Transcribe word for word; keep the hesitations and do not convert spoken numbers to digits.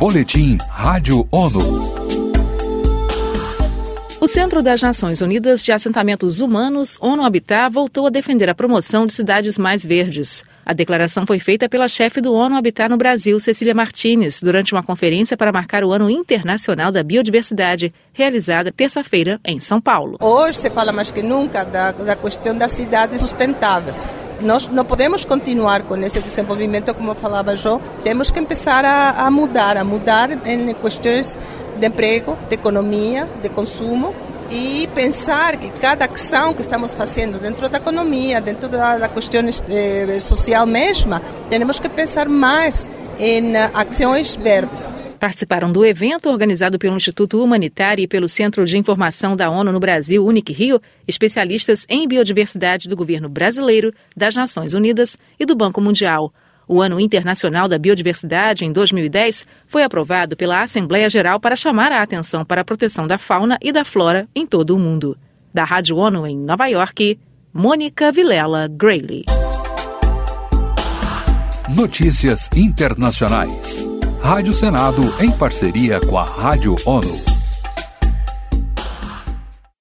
Boletim Rádio ONU. O Centro das Nações Unidas de Assentamentos Humanos, ONU Habitat, voltou a defender a promoção de cidades mais verdes. A declaração foi feita pela chefe do ONU Habitat no Brasil, Cecília Martínez, durante uma conferência para marcar o Ano Internacional da Biodiversidade, realizada terça-feira em São Paulo. Hoje se fala mais que nunca da, da questão das cidades sustentáveis. Nós não podemos continuar com esse desenvolvimento, como falava João. Temos que começar a, a mudar, a mudar em questões de emprego, de economia, de consumo e pensar que cada ação que estamos fazendo dentro da economia, dentro da, da questão eh, social mesma, temos que pensar mais em uh, ações verdes. Participaram do evento organizado pelo Instituto Humanitário e pelo Centro de Informação da ONU no Brasil, UNIC-Rio, especialistas em biodiversidade do governo brasileiro, das Nações Unidas e do Banco Mundial. O Ano Internacional da Biodiversidade, em dois mil e dez, foi aprovado pela Assembleia Geral para chamar a atenção para a proteção da fauna e da flora em todo o mundo. Da Rádio ONU em Nova York, Mônica Vilela Grayley. Notícias internacionais. Rádio Senado em parceria com a Rádio ONU.